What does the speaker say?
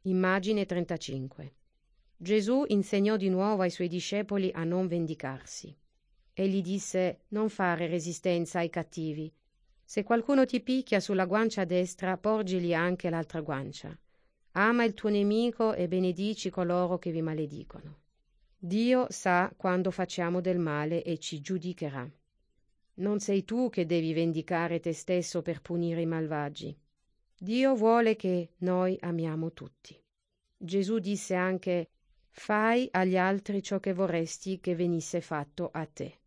Immagine 35. Gesù insegnò di nuovo ai suoi discepoli a non vendicarsi. Egli disse: non fare resistenza ai cattivi. Se qualcuno ti picchia sulla guancia destra, porgili anche l'altra guancia. Ama il tuo nemico e benedici coloro che vi maledicono. Dio sa quando facciamo del male e ci giudicherà. Non sei tu che devi vendicare te stesso per punire i malvagi. Dio vuole che noi amiamo tutti. Gesù disse anche: fai agli altri ciò che vorresti che venisse fatto a te.